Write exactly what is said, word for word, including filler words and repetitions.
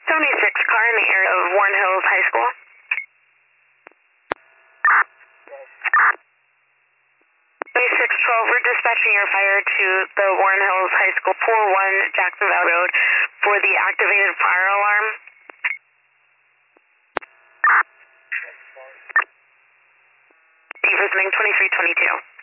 seventy-six car in the area of Warren Hills High School. seventy-six twelve, we're dispatching your fire to the Warren Hills High School, four one Jackson Valley Road, for the activated fire alarm. Listening twenty-three twenty-two.